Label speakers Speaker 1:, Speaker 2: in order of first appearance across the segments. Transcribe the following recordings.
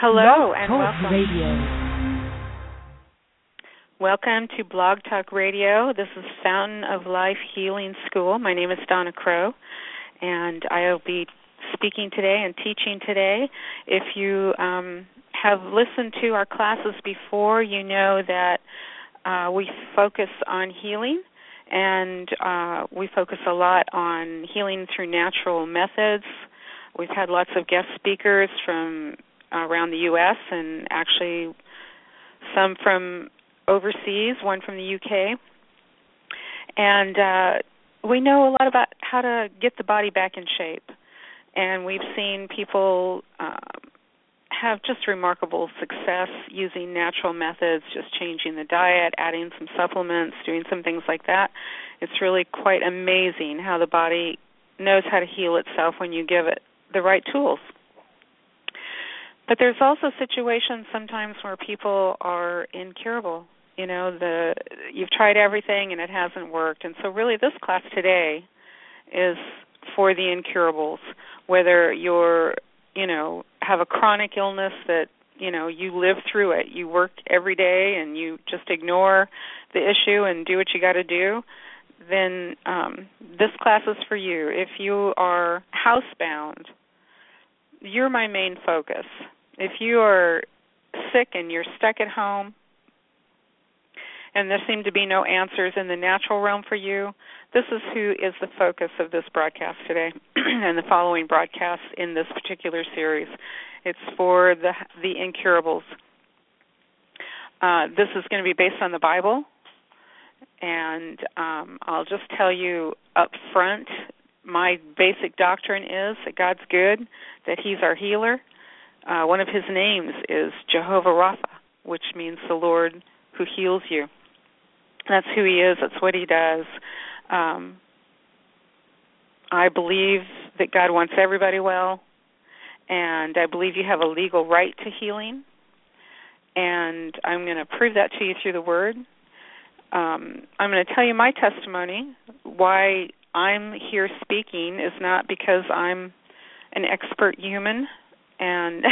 Speaker 1: Hello
Speaker 2: Blog
Speaker 1: and
Speaker 2: Talk
Speaker 1: welcome.
Speaker 2: Radio.
Speaker 1: Welcome to Blog Talk Radio. This is Fountain of Life Healing School. My name is Donna Crow, and I'll be speaking today and teaching today. If you have listened to our classes before, you know that we focus on healing, and we focus a lot on healing through natural methods. We've had lots of guest speakers from around the U.S. and actually some from overseas, one from the UK. And we know a lot about how to get the body back in shape. And we've seen people have just remarkable success using natural methods, just changing the diet, adding some supplements, doing some things like that. It's really quite amazing how the body knows how to heal itself when you give it the right tools. But there's also situations sometimes where people are incurable. You know, you've tried everything and it hasn't worked. And so really this class today is for the incurables, whether you're, have a chronic illness that, you live through it. You work every day and you just ignore the issue and do what you got to do, then this class is for you. If you are housebound, you're my main focus. If you are sick and you're stuck at home and there seem to be no answers in the natural realm for you, this is who is the focus of this broadcast today and the following broadcasts in this particular series. It's for the incurables. This is going to be based on the Bible, and I'll just tell you up front, my basic doctrine is that God's good, that He's our healer. One of His names is Jehovah Rapha, which means the Lord who heals you. That's who He is. That's what He does. I believe that God wants everybody well, and I believe you have a legal right to healing, and I'm going to prove that to you through the Word. I'm going to tell you my testimony. Why I'm here speaking is not because I'm an expert human, and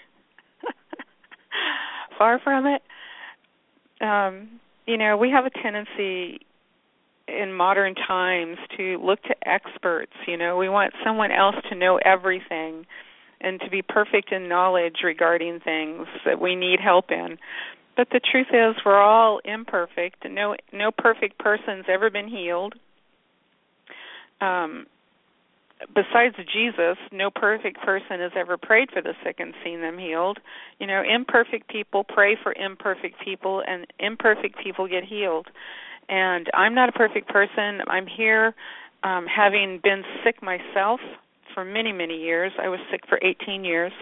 Speaker 1: far from it. We have a tendency in modern times to look to experts. We want someone else to know everything and to be perfect in knowledge regarding things that we need help in. But the truth is we're all imperfect. No perfect person's ever been healed. Besides Jesus, no perfect person has ever prayed for the sick and seen them healed. Imperfect people pray for imperfect people, and imperfect people get healed. And I'm not a perfect person. I'm here having been sick myself for many, many years. I was sick for 18 years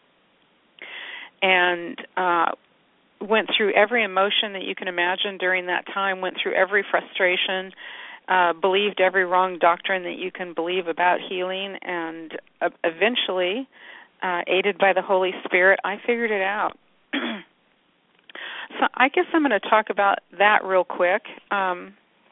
Speaker 1: and went through every emotion that you can imagine during that time, went through every frustration, believed every wrong doctrine that you can believe about healing, and eventually, aided by the Holy Spirit, I figured it out. So I guess I'm going to talk about that real quick. I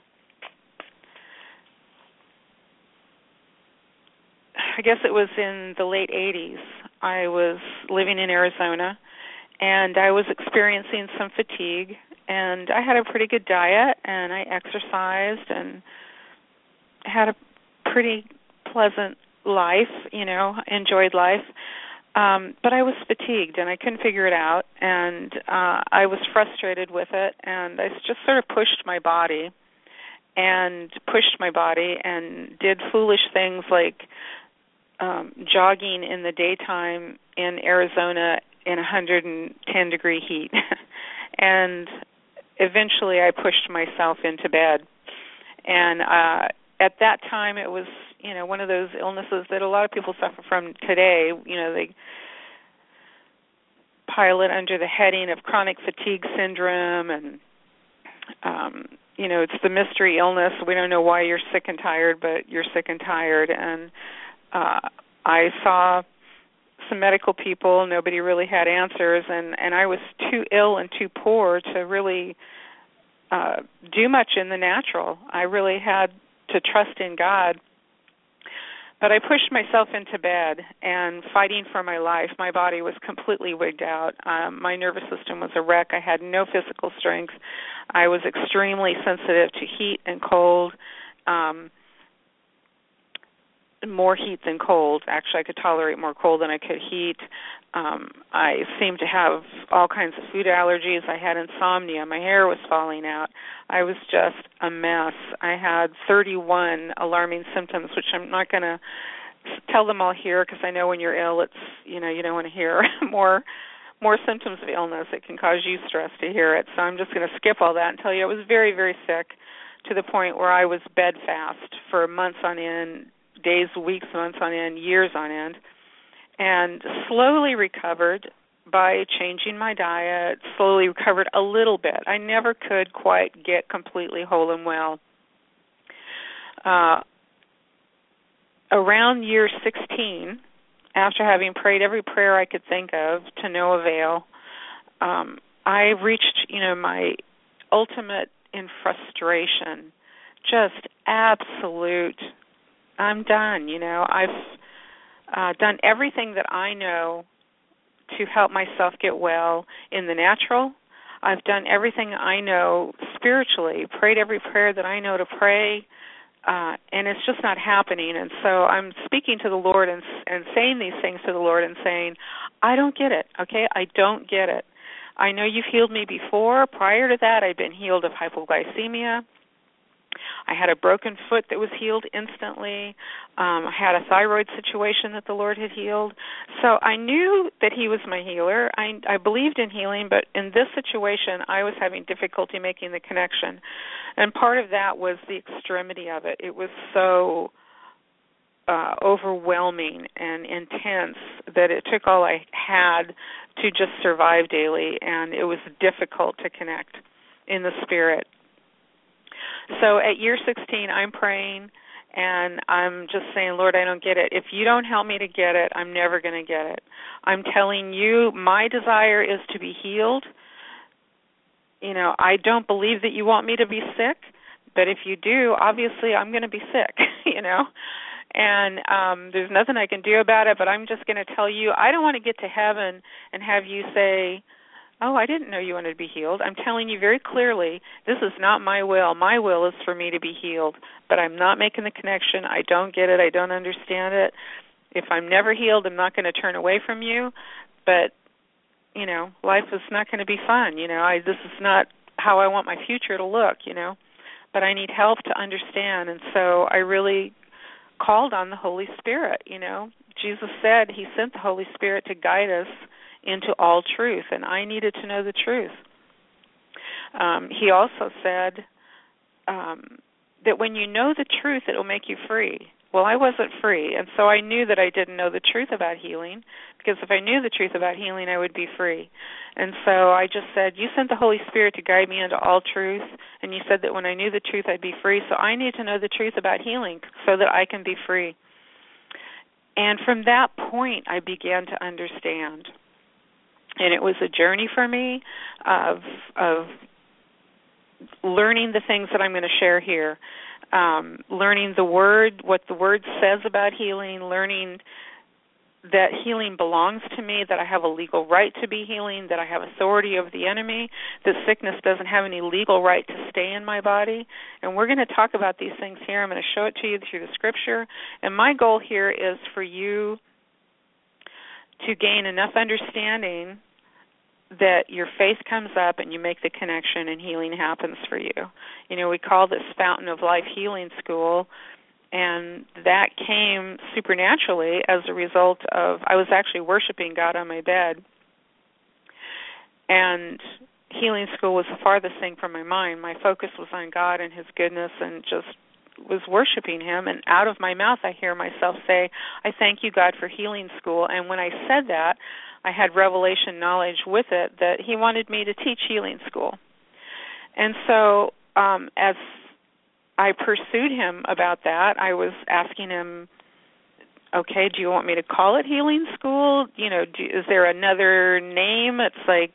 Speaker 1: guess it was in the late 80s. I was living in Arizona, and I was experiencing some fatigue, and I had a pretty good diet, and I exercised and had a pretty pleasant life, enjoyed life. But I was fatigued, and I couldn't figure it out, and I was frustrated with it, and I just sort of pushed my body and did foolish things like jogging in the daytime in Arizona in 110-degree heat. And eventually I pushed myself into bed. And at that time it was, one of those illnesses that a lot of people suffer from today. They pile it under the heading of chronic fatigue syndrome, and, it's the mystery illness. We don't know why you're sick and tired, but you're sick and tired. And I saw some medical people. Nobody really had answers, and I was too ill and too poor to really do much in the natural. I really had to trust in God. But I pushed myself into bed and fighting for my life. My body was completely wigged out. My nervous system was a wreck. I had no physical strength. I was extremely sensitive to heat and cold, more heat than cold. Actually, I could tolerate more cold than I could heat. I seemed to have all kinds of food allergies. I had insomnia. My hair was falling out. I was just a mess. I had 31 alarming symptoms, which I'm not going to tell them all here because I know when you're ill, it's, you don't want to hear more symptoms of illness. It can cause you stress to hear it. So I'm just going to skip all that and tell you I was very, very sick to the point where I was bedfast for months on end, days, weeks, months on end, years on end, and slowly recovered by changing my diet, slowly recovered a little bit. I never could quite get completely whole and well. Around year 16, after having prayed every prayer I could think of to no avail, I reached, my ultimate in frustration, just absolute, I'm done, I've done everything that I know to help myself get well in the natural. I've done everything I know spiritually, prayed every prayer that I know to pray, and it's just not happening. And so I'm speaking to the Lord and saying these things to the Lord and saying, I don't get it, okay? I don't get it. I know you've healed me before. Prior to that, I'd been healed of hypoglycemia. I had a broken foot that was healed instantly. I had a thyroid situation that the Lord had healed. So I knew that He was my healer. I believed in healing, but in this situation, I was having difficulty making the connection. And part of that was the extremity of it. It was so overwhelming and intense that it took all I had to just survive daily, and it was difficult to connect in the spirit. So at year 16, I'm praying, and I'm just saying, Lord, I don't get it. If you don't help me to get it, I'm never going to get it. I'm telling you, my desire is to be healed. I don't believe that you want me to be sick, but if you do, obviously I'm going to be sick, And there's nothing I can do about it, but I'm just going to tell you, I don't want to get to heaven and have you say, oh, I didn't know you wanted to be healed. I'm telling you very clearly, this is not my will. My will is for me to be healed, but I'm not making the connection. I don't get it. I don't understand it. If I'm never healed, I'm not going to turn away from you, but, life is not going to be fun. This is not how I want my future to look, but I need help to understand, and so I really called on the Holy Spirit, Jesus said He sent the Holy Spirit to guide us into all truth, and I needed to know the truth. He also said that when you know the truth, it will make you free. Well, I wasn't free, and so I knew that I didn't know the truth about healing, because if I knew the truth about healing, I would be free. And so I just said, you sent the Holy Spirit to guide me into all truth, and you said that when I knew the truth, I'd be free, so I need to know the truth about healing so that I can be free. And from that point, I began to understand. And it was a journey for me of learning the things that I'm going to share here, learning the Word, what the Word says about healing, learning that healing belongs to me, that I have a legal right to be healing, that I have authority over the enemy, that sickness doesn't have any legal right to stay in my body. And we're going to talk about these things here. I'm going to show it to you through the Scripture. And my goal here is for you to gain enough understanding that your faith comes up and you make the connection and healing happens for you. We call this Fountain of Life Healing School, and that came supernaturally as a result of, I was actually worshiping God on my bed, and healing school was the farthest thing from my mind. My focus was on God and His goodness and just was worshiping Him, and out of my mouth I hear myself say, I thank you, God, for healing school. And when I said that, I had revelation knowledge with it that He wanted me to teach healing school. And so as I pursued Him about that, I was asking Him, okay, do you want me to call it healing school? Is there another name? It's like,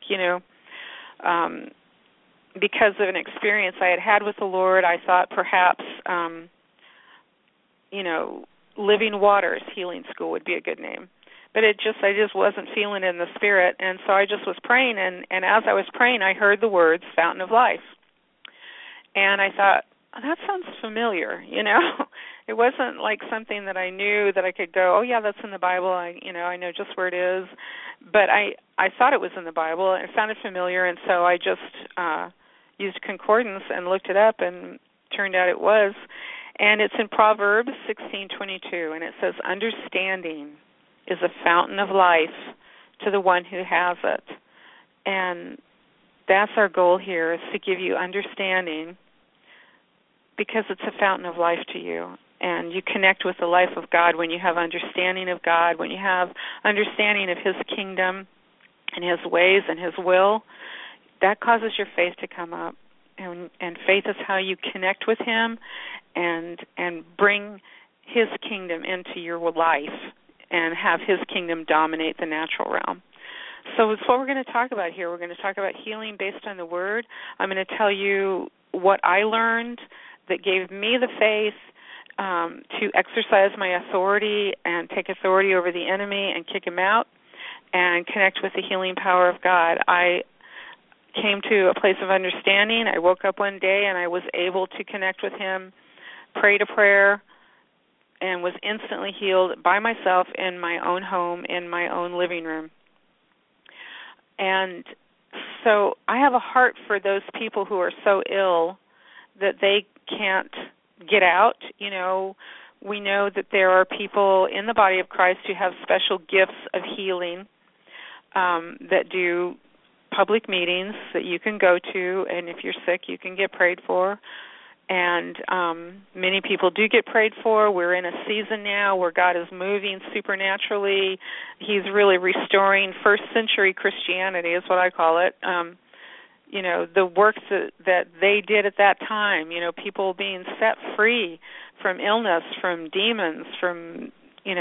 Speaker 1: because of an experience I had with the Lord, I thought perhaps, Living Waters Healing School would be a good name. But I just wasn't feeling it in the spirit, and so I just was praying, and as I was praying, I heard the words Fountain of Life. And I thought, oh, that sounds familiar, It wasn't like something that I knew that I could go, oh yeah, that's in the Bible. I know just where it is. But I thought it was in the Bible, and it sounded familiar, and so I just used concordance and looked it up, and turned out it was. And it's in Proverbs 16:22, and it says, understanding is a fountain of life to the one who has it. And that's our goal here, is to give you understanding, because it's a fountain of life to you. And you connect with the life of God when you have understanding of God, when you have understanding of His kingdom and His ways and His will. That causes your faith to come up. And faith is how you connect with Him and bring His kingdom into your life and have His kingdom dominate the natural realm. So it's what we're going to talk about here. We're going to talk about healing based on the Word. I'm going to tell you what I learned that gave me the faith to exercise my authority and take authority over the enemy and kick him out and connect with the healing power of God. I came to a place of understanding. I woke up one day and I was able to connect with Him, prayed a prayer, and was instantly healed by myself in my own home, in my own living room. And so I have a heart for those people who are so ill that they can't get out. We know that there are people in the body of Christ who have special gifts of healing that do public meetings that you can go to, and if you're sick, you can get prayed for. And many people do get prayed for. We're in a season now where God is moving supernaturally. He's really restoring first century Christianity, is what I call it. The works that they did at that time, people being set free from illness, from demons, from,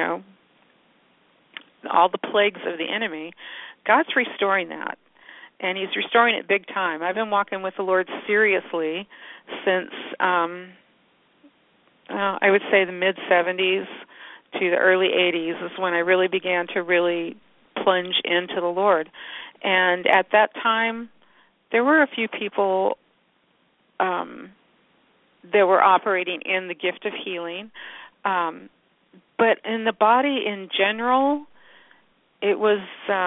Speaker 1: all the plagues of the enemy. God's restoring that. And He's restoring it big time. I've been walking with the Lord seriously since, I would say the mid-'70s to the early '80s is when I really began to really plunge into the Lord. And at that time, there were a few people that were operating in the gift of healing. But in the body in general, it was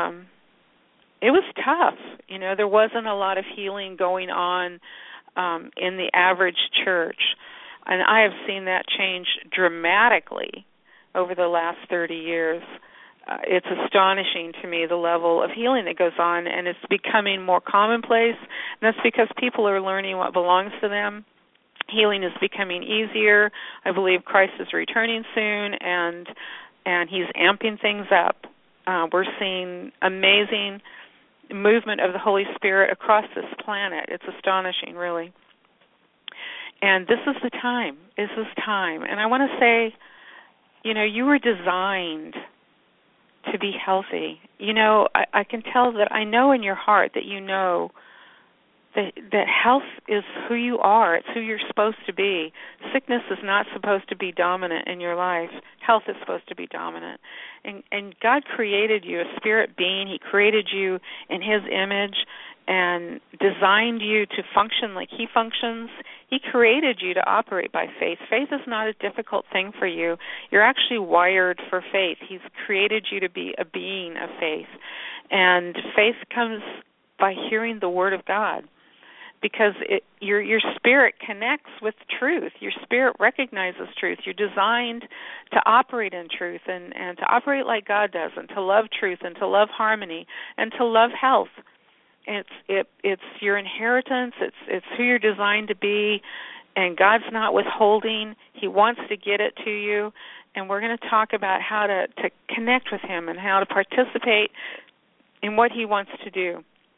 Speaker 1: tough. There wasn't a lot of healing going on in the average church. And I have seen that change dramatically over the last 30 years. It's astonishing to me, the level of healing that goes on, and it's becoming more commonplace. And that's because people are learning what belongs to them. Healing is becoming easier. I believe Christ is returning soon, and He's amping things up. We're seeing amazing movement of the Holy Spirit across this planet. It's astonishing, really. And this is the time. This is time. And I want to say, you were designed to be healthy. I can tell that I know in your heart that you know that health is who you are. It's who you're supposed to be. Sickness is not supposed to be dominant in your life. Health is supposed to be dominant. And God created you a spirit being. He created you in His image and designed you to function like He functions. He created you to operate by faith. Faith is not a difficult thing for you. You're actually wired for faith. He's created you to be a being of faith. And faith comes by hearing the Word of God, because your spirit connects with truth. Your spirit recognizes truth. You're designed to operate in truth and to operate like God does, and to love truth and to love harmony and to love health. It's your inheritance. It's who you're designed to be, and God's not withholding. He wants to get it to you, and we're going to talk about how to connect with Him and how to participate in what He wants to do.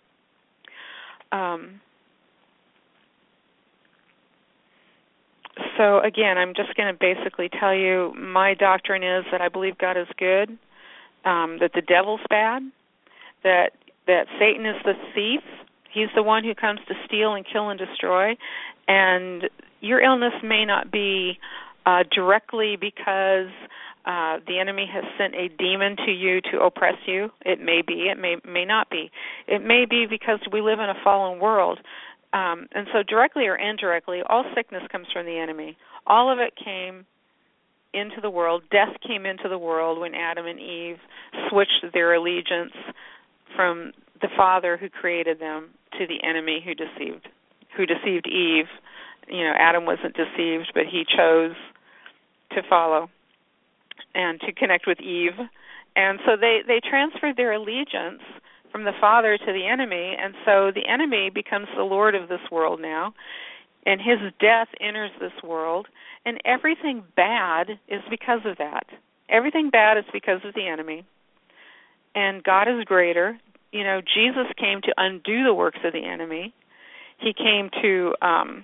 Speaker 1: So again, I'm just going to basically tell you my doctrine is that I believe God is good, that the devil's bad, that Satan is the thief. He's the one who comes to steal and kill and destroy. And your illness may not be directly because the enemy has sent a demon to you to oppress you. It may be. It may not be. It may be because we live in a fallen world. And so directly or indirectly, all sickness comes from the enemy. All of it came into the world. Death came into the world when Adam and Eve switched their allegiance from the Father who created them to the enemy who deceived Eve. Adam wasn't deceived, but he chose to follow and to connect with Eve. And so they transferred their allegiance from the Father to the enemy, and so the enemy becomes the Lord of this world now, and his death enters this world, and everything bad is because of that. Everything bad is because of the enemy, and God is greater. Jesus came to undo the works of the enemy. He came to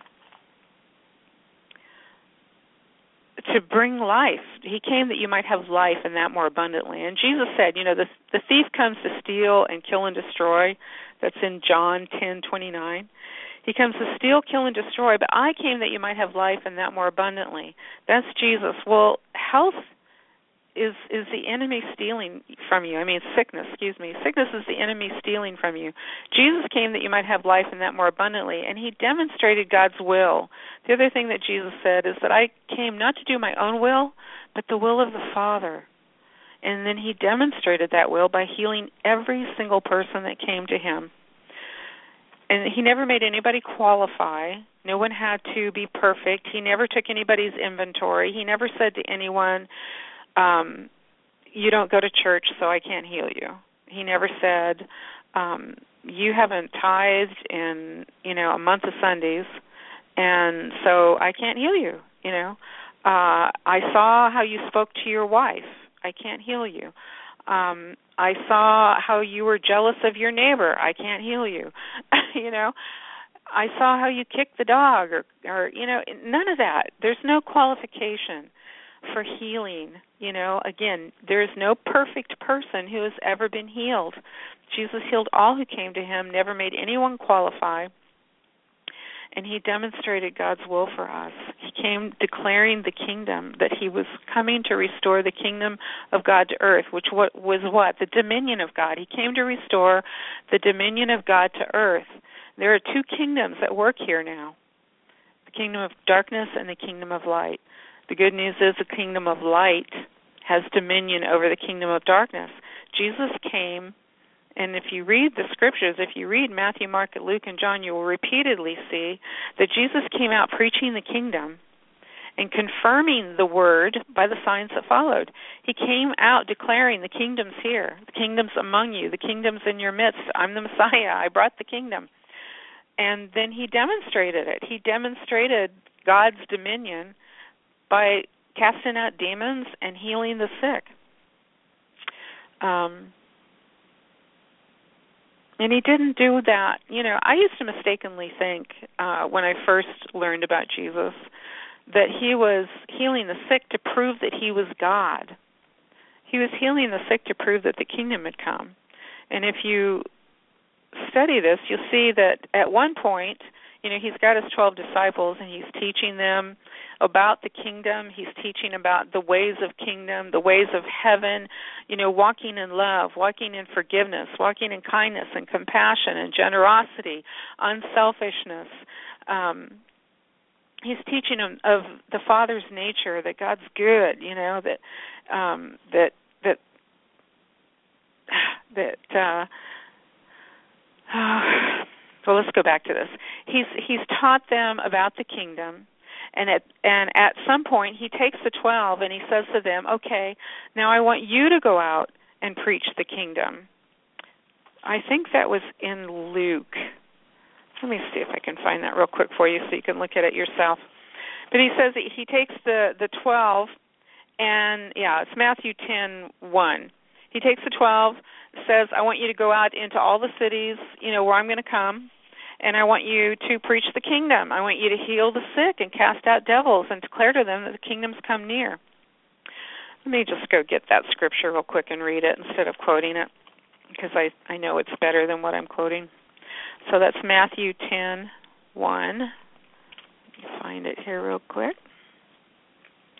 Speaker 1: bring life. He came that you might have life and that more abundantly. And Jesus said, the thief comes to steal and kill and destroy. That's in John 10:29. He comes to steal, kill, and destroy, but I came that you might have life and that more abundantly. That's Jesus. Well, health is the enemy stealing from you. Sickness, Sickness is the enemy stealing from you. Jesus came that you might have life and that more abundantly, and he demonstrated God's will. The other thing that Jesus said is that I came not to do my own will, but the will of the Father. And then he demonstrated that will by healing every single person that came to him. And he never made anybody qualify. No one had to be perfect. He never took anybody's inventory. He never said to anyone, you don't go to church, so I can't heal you. He never said, you haven't tithed in, a month of Sundays, and so I can't heal you. I saw how you spoke to your wife. I can't heal you. I saw how you were jealous of your neighbor. I can't heal you. I saw how you kicked the dog, or none of that. There's no qualification for healing. Again, there is no perfect person who has ever been healed. Jesus healed all who came to him, never made anyone qualify, and he demonstrated God's will for us. He came declaring the kingdom, that he was coming to restore the kingdom of God to earth, which was what? The dominion of God. He came to restore the dominion of God to earth. There are two kingdoms at work here now, the kingdom of darkness and the kingdom of light. The good news is the kingdom of light has dominion over the kingdom of darkness. Jesus came, and if you read the scriptures, if you read Matthew, Mark, Luke, and John, you will repeatedly see that Jesus came out preaching the kingdom and confirming the word by the signs that followed. He came out declaring the kingdom's here, the kingdom's among you, the kingdom's in your midst. I'm the Messiah. I brought the kingdom. And then he demonstrated it. He demonstrated God's dominion by casting out demons and healing the sick. And he didn't do that. I used to mistakenly think when I first learned about Jesus that he was healing the sick to prove that he was God. He was healing the sick to prove that the kingdom had come. And if you study this, you'll see that at one point, he's got his 12 disciples, and he's teaching them about the kingdom. He's teaching about the ways of kingdom, the ways of heaven, walking in love, walking in forgiveness, walking in kindness and compassion and generosity, unselfishness. He's teaching them of the Father's nature, that God's good, well, let's go back to this. He's taught them about the kingdom, and at some point he takes the 12 and he says to them, okay, now I want you to go out and preach the kingdom. I think that was in Luke. Let me see if I can find that real quick for you so you can look at it yourself. But he says that he takes the 12, and it's Matthew 10:1. He takes the 12, says, I want you to go out into all the cities, where I'm going to come, and I want you to preach the kingdom. I want you to heal the sick and cast out devils and declare to them that the kingdom's come near. Let me just go get that scripture real quick and read it instead of quoting it, because I know it's better than what I'm quoting. So that's Matthew 10:1. Let me find it here real quick.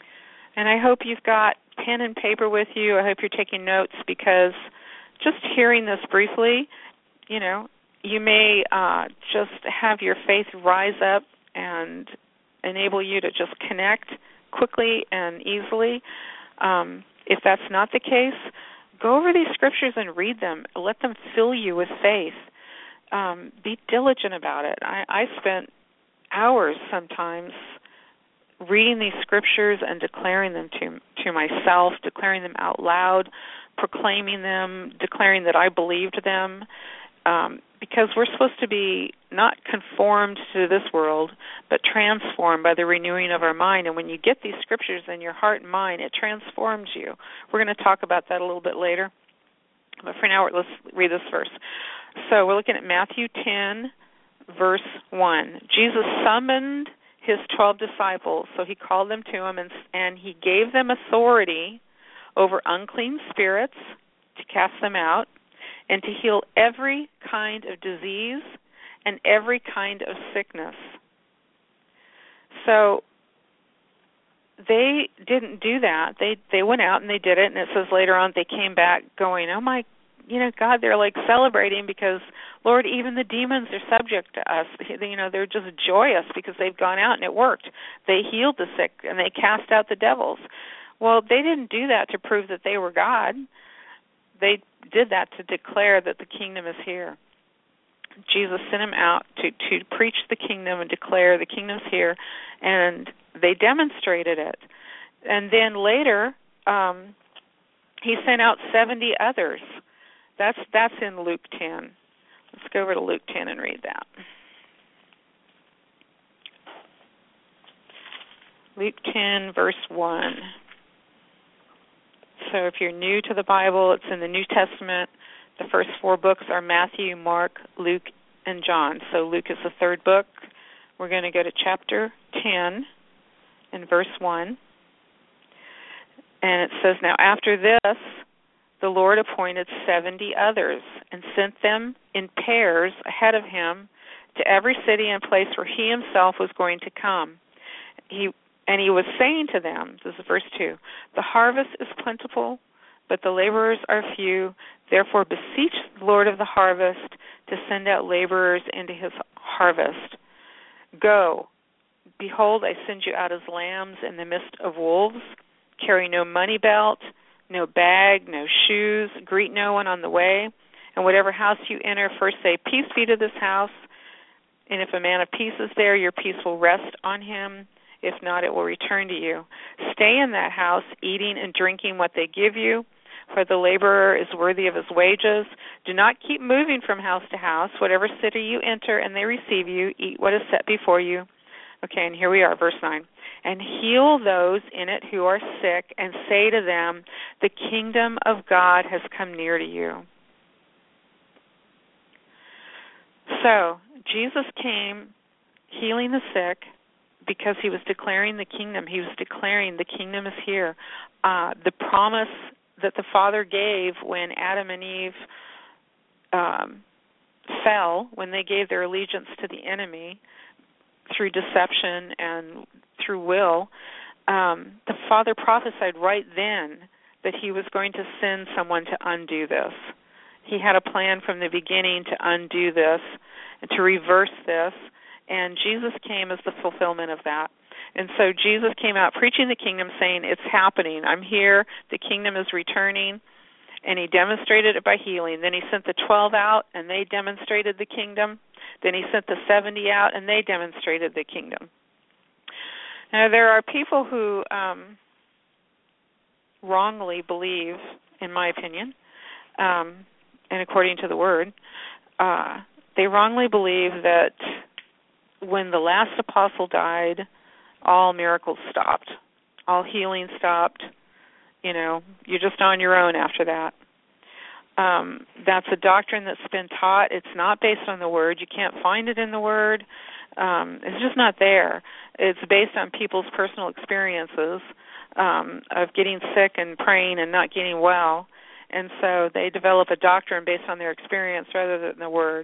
Speaker 1: And I hope you've got pen and paper with you. I hope you're taking notes, because just hearing this briefly, you may just have your faith rise up and enable you to just connect quickly and easily. If that's not the case, go over these scriptures and read them. Let them fill you with faith. Be diligent about it. I spent hours sometimes reading these scriptures and declaring them to myself, declaring them out loud, proclaiming them, declaring that I believed them, because we're supposed to be not conformed to this world, but transformed by the renewing of our mind. And when you get these scriptures in your heart and mind, it transforms you. We're going to talk about that a little bit later. But for now, let's read this verse. So we're looking at Matthew 10, verse 1. Jesus summoned his 12 disciples, so he called them to him, and he gave them authority over unclean spirits to cast them out, and to heal every kind of disease and every kind of sickness. So they didn't do that. They went out and they did it, and it says later on they came back going, oh my, God, they're like celebrating because, Lord, even the demons are subject to us. They're just joyous because they've gone out and it worked. They healed the sick and they cast out the devils. Well, they didn't do that to prove that they were God. They did that to declare that the kingdom is here. Jesus sent them out to preach the kingdom and declare the kingdom's here, and they demonstrated it. And then later, he sent out 70 others. That's in Luke 10. Let's go over to Luke 10 and read that. Luke 10, verse 1. So if you're new to the Bible, it's in the New Testament. The first 4 books are Matthew, Mark, Luke, and John. So Luke is the 3rd book. We're going to go to chapter 10 and verse 1. And it says, now after this, the Lord appointed 70 others and sent them in pairs ahead of him to every city and place where he himself was going to come. He was saying to them, this is verse 2, the harvest is plentiful, but the laborers are few. Therefore beseech the Lord of the harvest to send out laborers into his harvest. Go, behold, I send you out as lambs in the midst of wolves. Carry no money belt, no bag, no shoes. Greet no one on the way. And whatever house you enter, first say, peace be to this house. And if a man of peace is there, your peace will rest on him. If not, it will return to you. Stay in that house, eating and drinking what they give you, for the laborer is worthy of his wages. Do not keep moving from house to house. Whatever city you enter and they receive you, eat what is set before you. Okay, and here we are, verse 9. And heal those in it who are sick, and say to them, the kingdom of God has come near to you. So, Jesus came healing the sick because he was declaring the kingdom. He was declaring the kingdom is here. The promise that the Father gave when Adam and Eve fell, when they gave their allegiance to the enemy through deception and through will, the Father prophesied right then that he was going to send someone to undo this. He had a plan from the beginning to undo this and to reverse this, and Jesus came as the fulfillment of that. And so Jesus came out preaching the kingdom, saying, it's happening. I'm here. The kingdom is returning. And he demonstrated it by healing. Then he sent the 12 out, and they demonstrated the kingdom. Then he sent the 70 out, and they demonstrated the kingdom. Now, there are people who wrongly believe, in my opinion, and according to the Word, they wrongly believe that when the last apostle died, all miracles stopped. All healing stopped. You're just on your own after that. That's a doctrine that's been taught. It's not based on the Word. You can't find it in the Word. It's just not there. It's based on people's personal experiences of getting sick and praying and not getting well. And so they develop a doctrine based on their experience rather than the Word.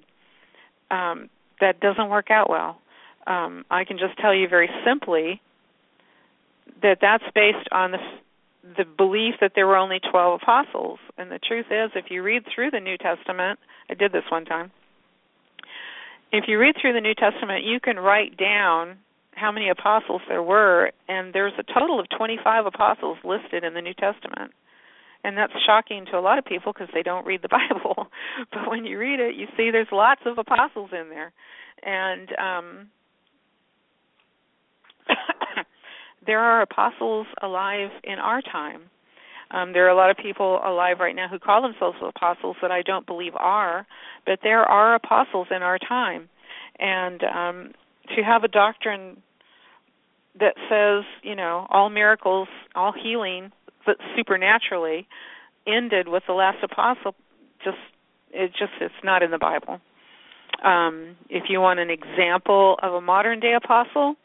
Speaker 1: That doesn't work out well. I can just tell you very simply that's based on the belief that there were only 12 apostles. And the truth is, if you read through the New Testament, I did this one time, if you read through the New Testament, you can write down how many apostles there were, and there's a total of 25 apostles listed in the New Testament. And that's shocking to a lot of people because they don't read the Bible. But when you read it, you see there's lots of apostles in there. And there are apostles alive in our time. There are a lot of people alive right now who call themselves apostles that I don't believe are, but there are apostles in our time. And to have a doctrine that says, all miracles, all healing, but supernaturally ended with the last apostle, it's not in the Bible. If you want an example of a modern day apostle,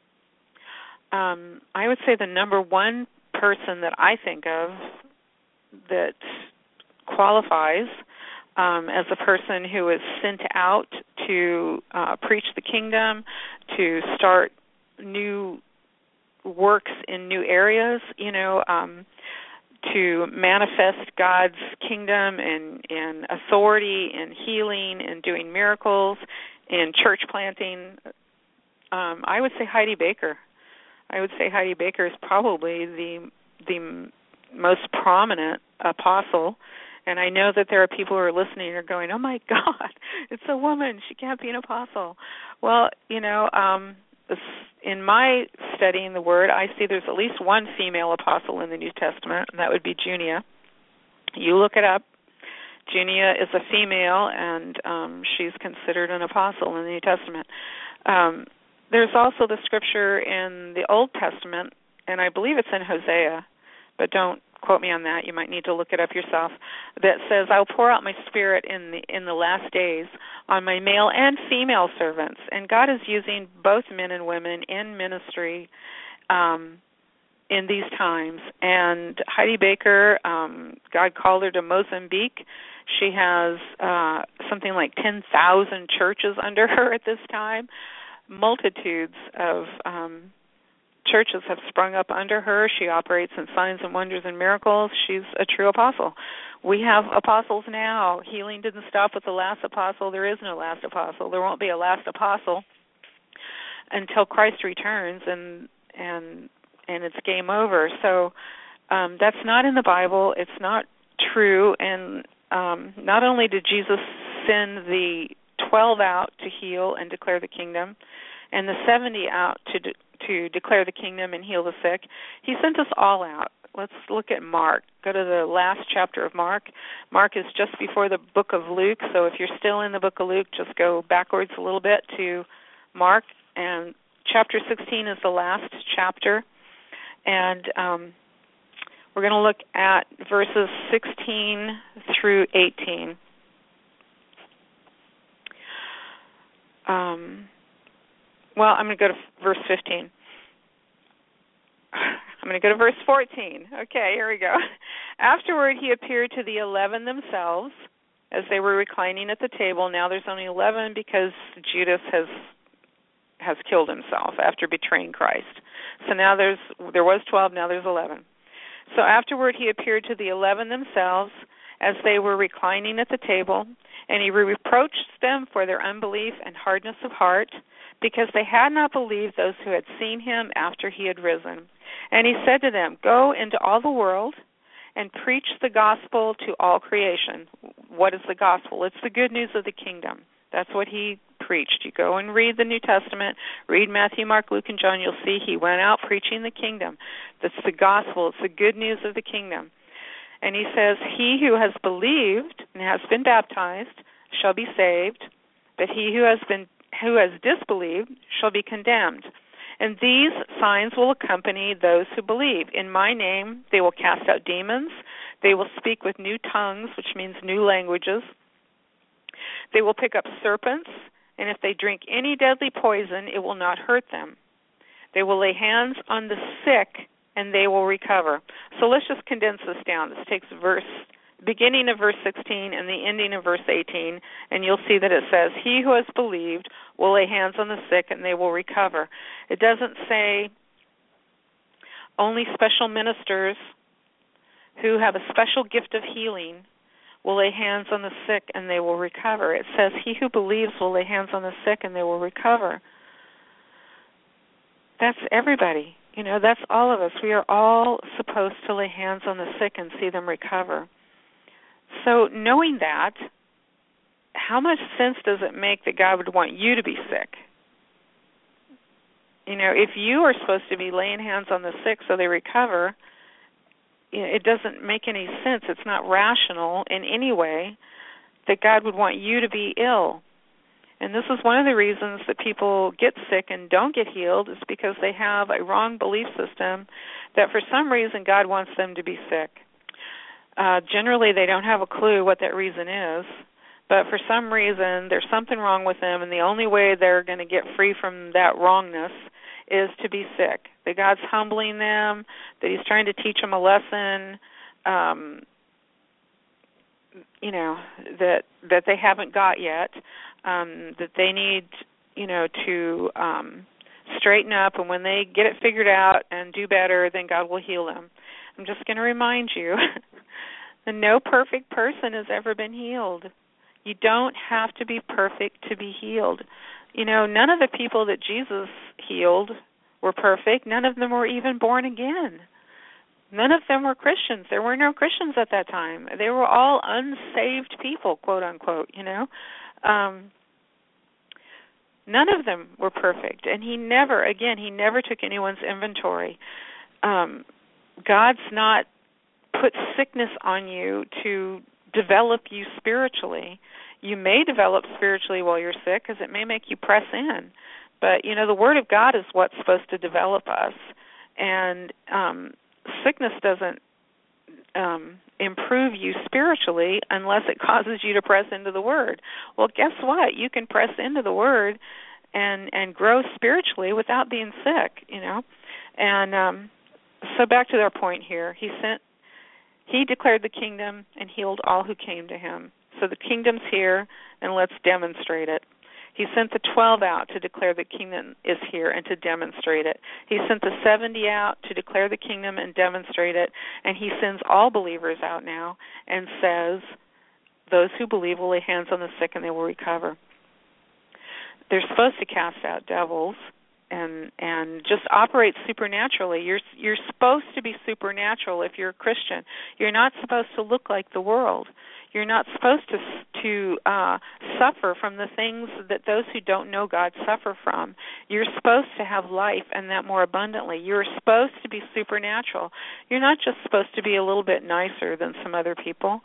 Speaker 1: I would say the number one person that I think of that qualifies as a person who is sent out to preach the kingdom, to start new works in new areas, to manifest God's kingdom and authority and healing and doing miracles and church planting. I would say Heidi Baker. I would say Heidi Baker is probably the most prominent apostle. And I know that there are people who are listening and are going, oh, my God, it's a woman. She can't be an apostle. Well, in my studying the Word, I see there's at least one female apostle in the New Testament, and that would be Junia. You look it up. Junia is a female, and she's considered an apostle in the New Testament. There's also the scripture in the Old Testament, and I believe it's in Hosea, but don't quote me on that. You might need to look it up yourself. That says, "I'll pour out my spirit in the last days on my male and female servants." And God is using both men and women in ministry in these times. And Heidi Baker, God called her to Mozambique. She has something like 10,000 churches under her at this time. Multitudes of churches have sprung up under her. She operates in signs and wonders and miracles. She's a true apostle. We have apostles now. Healing didn't stop with the last apostle. There is no last apostle. There won't be a last apostle until Christ returns, and it's game over. So that's not in the Bible. It's not true. And not only did Jesus send the 12 out to heal and declare the kingdom, and the 70 out to declare the kingdom and heal the sick, he sent us all out. Let's look at Mark. Go to the last chapter of Mark. Mark is just before the book of Luke, so if you're still in the book of Luke, just go backwards a little bit to Mark, and chapter 16 is the last chapter, and we're going to look at verses 16 through 18. Well, I'm going to go to verse 15. I'm going to go to verse 14. Okay, here we go. Afterward, he appeared to the 11 themselves as they were reclining at the table. Now there's only 11 because Judas has killed himself after betraying Christ. So now there was 12, now there's 11. So afterward, he appeared to the 11 themselves as they were reclining at the table, and he reproached them for their unbelief and hardness of heart, because they had not believed those who had seen him after he had risen. And he said to them, "Go into all the world and preach the gospel to all creation." What is the gospel? It's the good news of the kingdom. That's what he preached. You go and read the New Testament, read Matthew, Mark, Luke, and John, you'll see he went out preaching the kingdom. That's the gospel. It's the good news of the kingdom. And he says, "He who has believed and has been baptized shall be saved, but he who has disbelieved shall be condemned. And these signs will accompany those who believe. In my name they will cast out demons. They will speak with new tongues," which means new languages. "They will pick up serpents, and if they drink any deadly poison, it will not hurt them. They will lay hands on the sick, and they will recover." So let's just condense this down. This takes beginning of verse 16 and the ending of verse 18, and you'll see that it says, "He who has believed will lay hands on the sick and they will recover." It doesn't say only special ministers who have a special gift of healing will lay hands on the sick and they will recover. It says, he who believes will lay hands on the sick and they will recover. That's everybody. That's all of us. We are all supposed to lay hands on the sick and see them recover. So knowing that, how much sense does it make that God would want you to be sick? If you are supposed to be laying hands on the sick so they recover, it doesn't make any sense. It's not rational in any way that God would want you to be ill. And this is one of the reasons that people get sick and don't get healed, is because they have a wrong belief system that for some reason God wants them to be sick. Generally, they don't have a clue what that reason is, but for some reason there's something wrong with them, and the only way they're going to get free from that wrongness is to be sick. That God's humbling them, that He's trying to teach them a lesson, that they haven't got yet, that they need, to straighten up, and when they get it figured out and do better, then God will heal them. I'm just going to remind you that no perfect person has ever been healed. You don't have to be perfect to be healed. None of the people that Jesus healed were perfect. None of them were even born again. None of them were Christians. There were no Christians at that time. They were all unsaved people, quote unquote, None of them were perfect. And he never took anyone's inventory. God's not put sickness on you to develop you spiritually. You may develop spiritually while you're sick because it may make you press in. But, the Word of God is what's supposed to develop us. And sickness doesn't improve you spiritually unless it causes you to press into the Word. Well, guess what? You can press into the Word and grow spiritually without being sick, And so back to our point here. He declared the kingdom and healed all who came to him. So the kingdom's here, and let's demonstrate it. He sent the 12 out to declare the kingdom is here and to demonstrate it. He sent the 70 out to declare the kingdom and demonstrate it. And he sends all believers out now and says, those who believe will lay hands on the sick and they will recover. They're supposed to cast out devils and just operate supernaturally. You're supposed to be supernatural if you're a Christian. You're not supposed to look like the world. You're not supposed to suffer from the things that those who don't know God suffer from. You're supposed to have life, and that more abundantly. You're supposed to be supernatural. You're not just supposed to be a little bit nicer than some other people.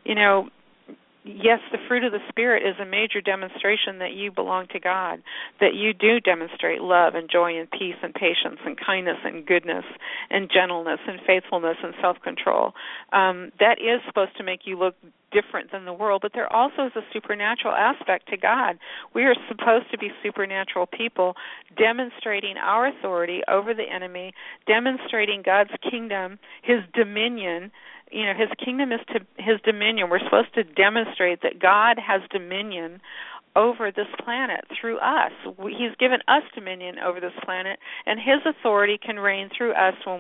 Speaker 1: Yes, the fruit of the Spirit is a major demonstration that you belong to God, that you do demonstrate love and joy and peace and patience and kindness and goodness and gentleness and faithfulness and self-control. That is supposed to make you look different than the world, but there also is a supernatural aspect to God. We are supposed to be supernatural people, demonstrating our authority over the enemy, demonstrating God's kingdom, His dominion. His kingdom is His dominion. We're supposed to demonstrate that God has dominion over this planet through us. He's given us dominion over this planet, and His authority can reign through us when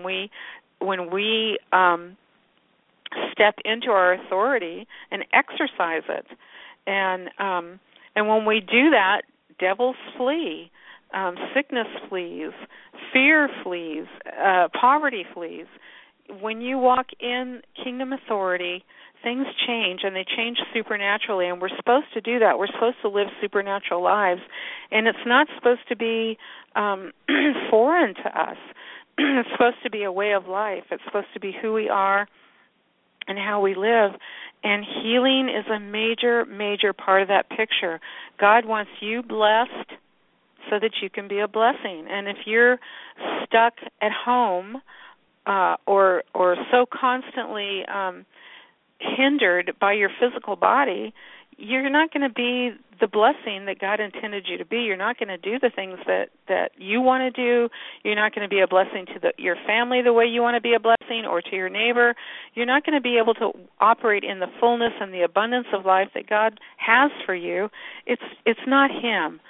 Speaker 1: we step into our authority and exercise it. And when we do that, devils flee, sickness flees, fear flees, poverty flees. When you walk in kingdom authority, things change, and they change supernaturally, and we're supposed to do that. We're supposed to live supernatural lives, and it's not supposed to be foreign to us. It's supposed to be a way of life. It's supposed to be who we are and how we live, and healing is a major, major part of that picture. God wants you blessed so that you can be a blessing, and if you're stuck at home or so constantly hindered by your physical body, you're not going to be the blessing that God intended you to be. You're not going to do the things that you want to do. You're not going to be a blessing to your family the way you want to be a blessing, or to your neighbor. You're not going to be able to operate in the fullness and the abundance of life that God has for you. It's not Him.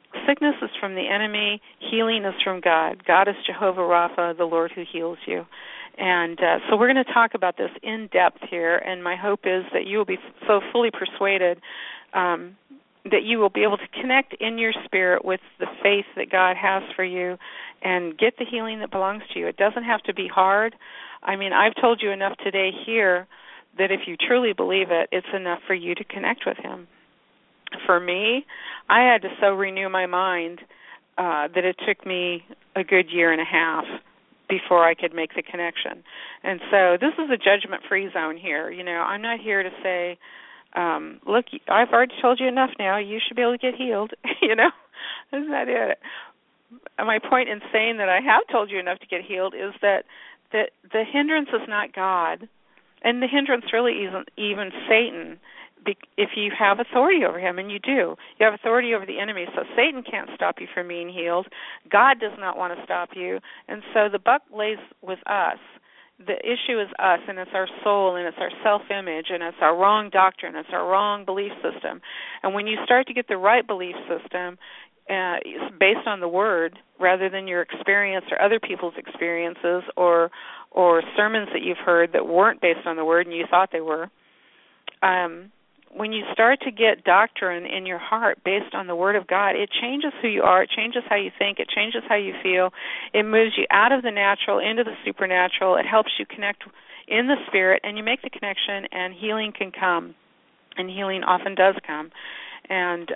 Speaker 1: Sickness is from the enemy. Healing is from God. God is Jehovah Rapha, the Lord who heals you. And so we're going to talk about this in depth here, and my hope is that you will be so fully persuaded that you will be able to connect in your spirit with the faith that God has for you and get the healing that belongs to you. It doesn't have to be hard. I mean, I've told you enough today here that if you truly believe it, it's enough for you to connect with Him. For me, I had to so renew my mind that it took me a good year and a half before I could make the connection. And so this is a judgment-free zone here. You know, I'm not here to say, look, I've already told you enough now. You should be able to get healed. You know, that's not it. My point in saying that I have told you enough to get healed is that the hindrance is not God, and the hindrance really isn't even Satan. If you have authority over him, and you do, you have authority over the enemy, so Satan can't stop you from being healed. God does not want to stop you, and so the buck lays with us. The issue is us, and it's our soul, and it's our self-image, and it's our wrong doctrine, it's our wrong belief system. And when you start to get the right belief system, based on the Word, rather than your experience or other people's experiences or sermons that you've heard that weren't based on the Word and you thought they were, when you start to get doctrine in your heart based on the Word of God, it changes who you are, it changes how you think, it changes how you feel. It moves you out of the natural into the supernatural. It helps you connect in the Spirit, and you make the connection, and healing can come, and healing often does come. And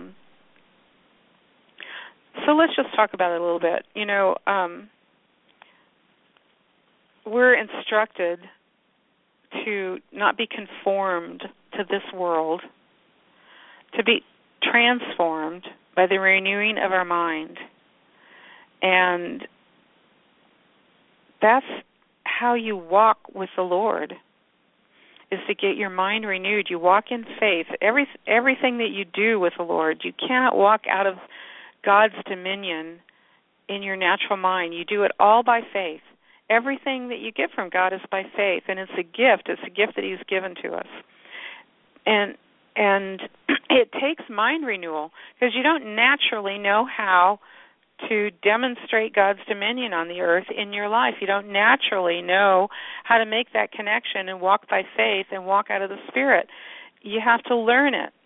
Speaker 1: so let's just talk about it a little bit. You know, we're instructed to not be conformed to this world, to be transformed by the renewing of our mind. And that's how you walk with the Lord, is to get your mind renewed. You walk in faith. Everything that you do with the Lord, you cannot walk out of God's dominion in your natural mind. You do it all by faith. Everything that you get from God is by faith, and it's a gift. It's a gift that He's given to us. And it takes mind renewal, because you don't naturally know how to demonstrate God's dominion on the earth in your life. You don't naturally know how to make that connection and walk by faith and walk out of the Spirit. You have to learn it.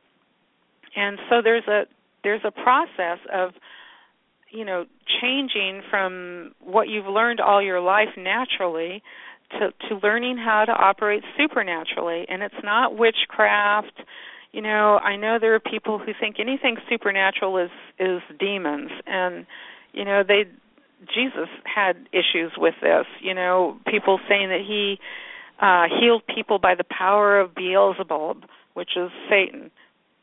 Speaker 1: And so there's a process of, you know, changing from what you've learned all your life naturally to learning how to operate supernaturally. And it's not witchcraft. You know, I know there are people who think anything supernatural is demons. And, you know, Jesus had issues with this. You know, people saying that He healed people by the power of Beelzebub, which is Satan.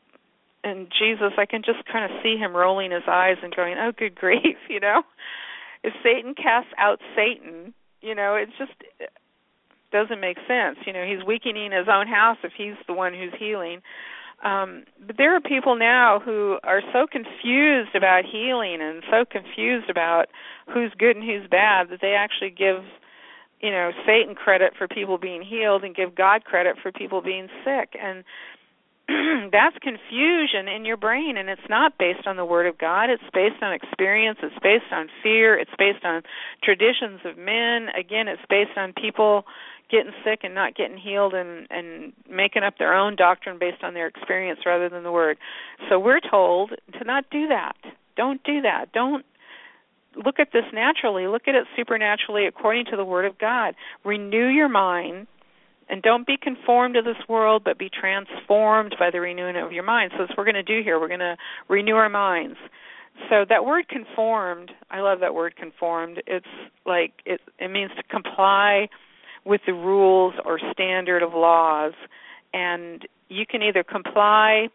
Speaker 1: And Jesus, I can just kind of see Him rolling His eyes and going, oh, good grief, you know. If Satan casts out Satan, you know, it just doesn't make sense. You know, He's weakening His own house if He's the one who's healing. But there are people now who are so confused about healing and so confused about who's good and who's bad that they actually give, you know, Satan credit for people being healed and give God credit for people being sick. And that's confusion in your brain, and it's not based on the Word of God. It's based on experience. It's based on fear. It's based on traditions of men. Again, it's based on people getting sick and not getting healed and making up their own doctrine based on their experience rather than the Word. So we're told to not do that. Don't do that. Don't look at this naturally. Look at it supernaturally according to the Word of God. Renew your mind. And don't be conformed to this world, but be transformed by the renewing of your mind. So that's what we're going to do here. We're going to renew our minds. So that word conformed, I love that word conformed. It's like it means to comply with the rules or standard of laws. And you can either comply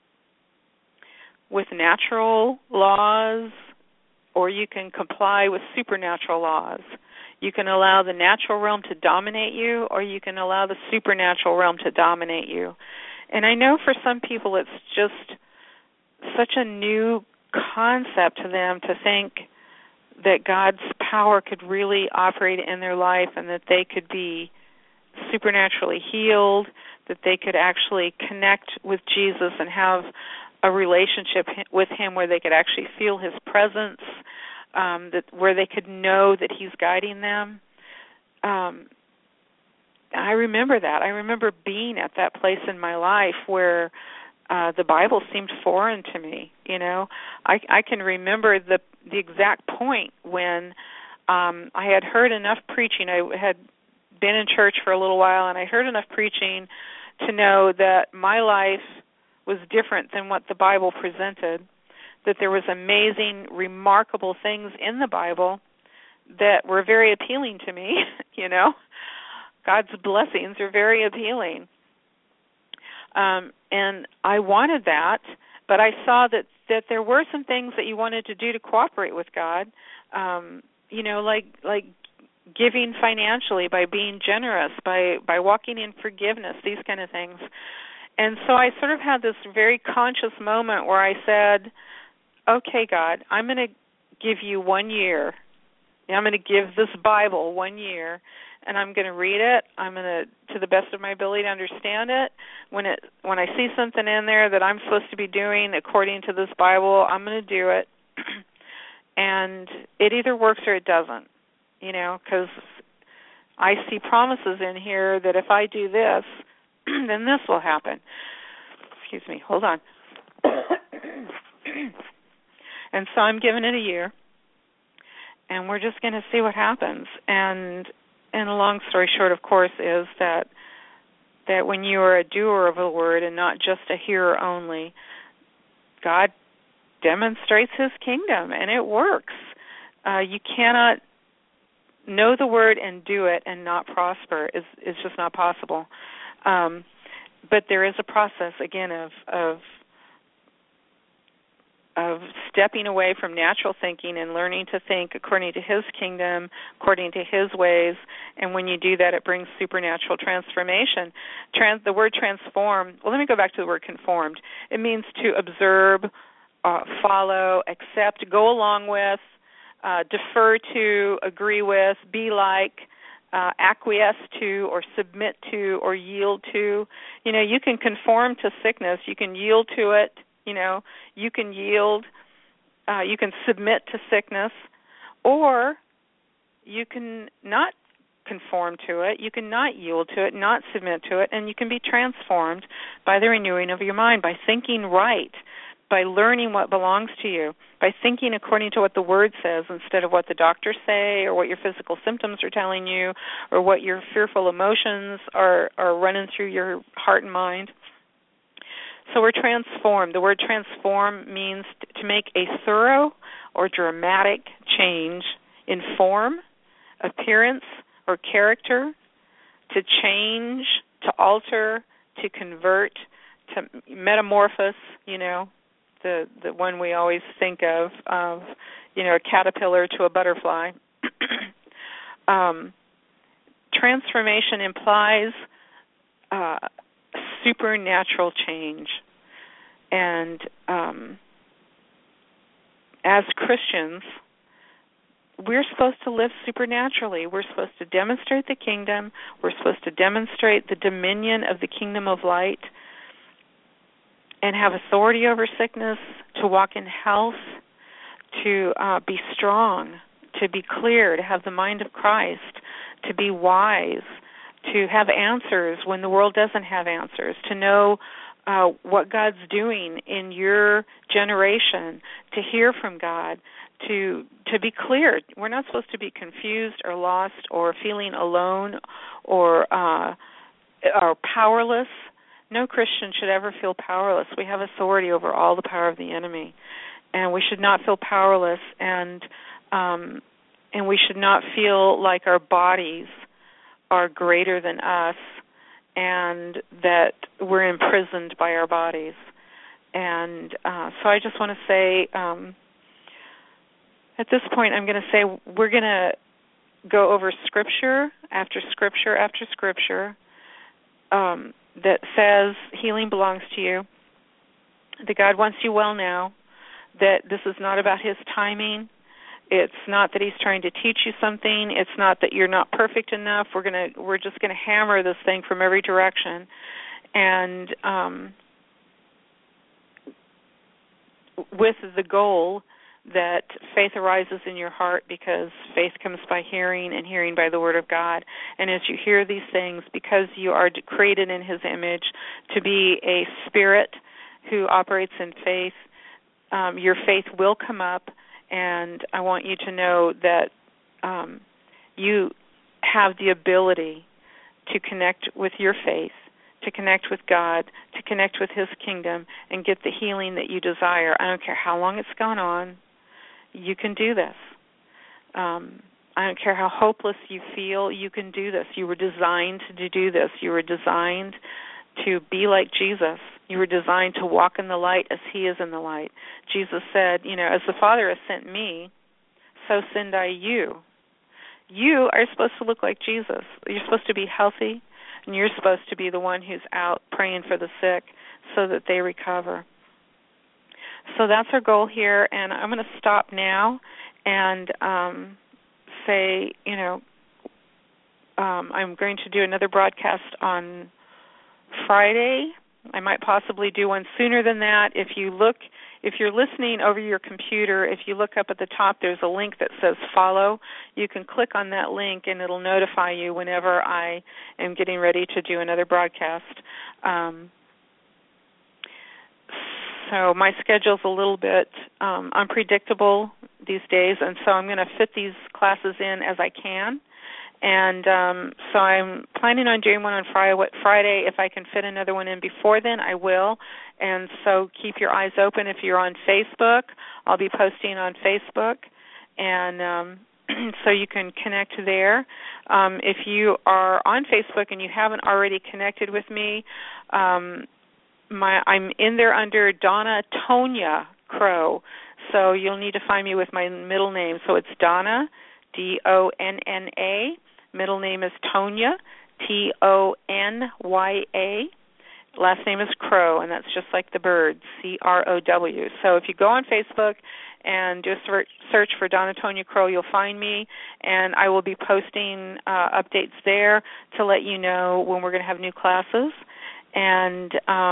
Speaker 1: with natural laws or you can comply with supernatural laws. You can allow the natural realm to dominate you, or you can allow the supernatural realm to dominate you. And I know for some people it's just such a new concept to them to think that God's power could really operate in their life and that they could be supernaturally healed, that they could actually connect with Jesus and have a relationship with him where they could actually feel his presence, that where they could know that he's guiding them. I remember that. I remember being at that place in my life where the Bible seemed foreign to me. You know, I can remember the exact point when I had heard enough preaching. I had been in church for a little while, and I heard enough preaching to know that my life was different than what the Bible presented, that there was amazing, remarkable things in the Bible that were very appealing to me, you know. God's blessings are very appealing. And I wanted that, but I saw that there were some things that you wanted to do to cooperate with God, you know, like giving financially, by being generous, by walking in forgiveness, these kind of things. And so I sort of had this very conscious moment where I said, okay, God, I'm going to give you 1 year. I'm going to give this Bible 1 year, and I'm going to read it. I'm going to the best of my ability, to understand it. When I see something in there that I'm supposed to be doing according to this Bible, I'm going to do it. And it either works or it doesn't, you know, because I see promises in here that if I do this, then this will happen. Excuse me, hold on. And so I'm giving it a year, and we're just going to see what happens. And a long story short, of course, is that when you are a doer of the word and not just a hearer only, God demonstrates his kingdom, and it works. You cannot know the word and do it and not prosper. It's just not possible. But there is a process, again, of stepping away from natural thinking and learning to think according to his kingdom, according to his ways. And when you do that, it brings supernatural transformation. The word transform, well, let me go back to the word conformed. It means to observe, follow, accept, go along with, defer to, agree with, be like, acquiesce to, or submit to, or yield to. You know, you can conform to sickness. You can yield to it. You know, you can yield. You can submit to sickness, or you can not conform to it. You can not yield to it, not submit to it, and you can be transformed by the renewing of your mind, by thinking right, by learning what belongs to you, by thinking according to what the Word says instead of what the doctors say or what your physical symptoms are telling you or what your fearful emotions are running through your heart and mind. So we're transformed. The word transform means to make a thorough or dramatic change in form, appearance, or character, to change, to alter, to convert, to metamorphose, you know, the one we always think of, you know, a caterpillar to a butterfly. Transformation implies supernatural change. And as Christians, we're supposed to live supernaturally. We're supposed to demonstrate the kingdom. We're supposed to demonstrate the dominion of the kingdom of light and have authority over sickness, to walk in health, to be strong, to be clear, to have the mind of Christ, to be wise, to have answers when the world doesn't have answers, to know what God's doing in your generation, to hear from God, to be clear. We're not supposed to be confused or lost or feeling alone or powerless. No Christian should ever feel powerless. We have authority over all the power of the enemy, and we should not feel powerless, and we should not feel like our bodies are greater than us and that we're imprisoned by our bodies. And so I just want to say, at this point, I'm going to say we're going to go over scripture after scripture after scripture that says healing belongs to you, that God wants you well now, that this is not about his timing. It's not that he's trying to teach you something. It's not that you're not perfect enough. We're just going to hammer this thing from every direction. And with the goal that faith arises in your heart, because faith comes by hearing and hearing by the Word of God. And as you hear these things, because you are created in His image to be a spirit who operates in faith, your faith will come up, and I want you to know that you have the ability to connect with your faith, to connect with God, to connect with His kingdom, and get the healing that you desire. I don't care how long it's gone on. You can do this. I don't care how hopeless you feel. You can do this. You were designed to do this. You were designed to be like Jesus. You were designed to walk in the light as He is in the light. Jesus said, as the Father has sent me, so send I you. You are supposed to look like Jesus. You're supposed to be healthy, and you're supposed to be the one who's out praying for the sick so that they recover. So that's our goal here, and I'm going to stop now and say, I'm going to do another broadcast on Friday. I might possibly do one sooner than that. If you're listening over your computer, if you look up at the top, there's a link that says follow. You can click on that link, and it'll notify you whenever I am getting ready to do another broadcast. So my schedule's a little bit unpredictable these days, and so I'm going to fit these classes in as I can. And so I'm planning on doing one on Friday. If I can fit another one in before then, I will. And so keep your eyes open. If you're on Facebook, I'll be posting on Facebook, and so you can connect there. If you are on Facebook and you haven't already connected with me, I'm in there under Donna Tonya Crow, so you'll need to find me with my middle name. So it's Donna, D-O-N-N-A. Middle name is Tonya, T-O-N-Y-A. Last name is Crow, and that's just like the bird, C-R-O-W. So if you go on Facebook and do a search for Donna Tonya Crow, you'll find me, and I will be posting updates there to let you know when we're going to have new classes. And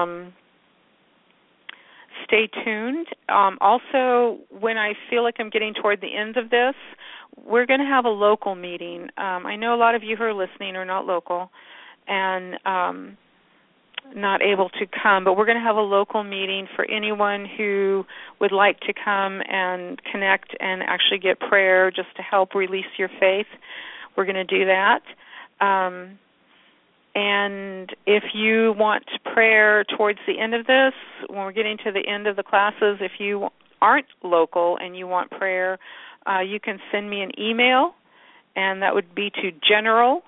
Speaker 1: stay tuned. Also, when I feel like I'm getting toward the end of this, we're going to have a local meeting. I know a lot of you who are listening are not local and not able to come, but we're going to have a local meeting for anyone who would like to come and connect and actually get prayer just to help release your faith. We're going to do that. And if you want prayer towards the end of this, when we're getting to the end of the classes, if you aren't local and you want prayer, you can send me an email, and that would be to general,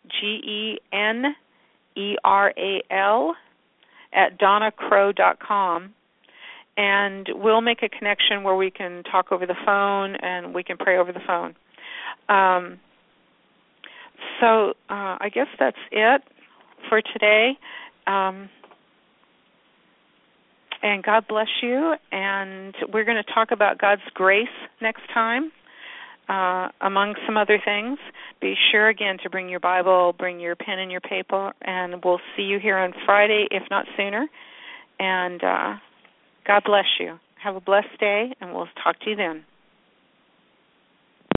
Speaker 1: G-E-N-E-R-A-L, at donnacrow.com, and we'll make a connection where we can talk over the phone and we can pray over the phone. So I guess that's it for today. And God bless you. And we're going to talk about God's grace next time, among some other things. Be sure, again, to bring your Bible, bring your pen and your paper, and we'll see you here on Friday, if not sooner. And God bless you. Have a blessed day, and we'll talk to you then.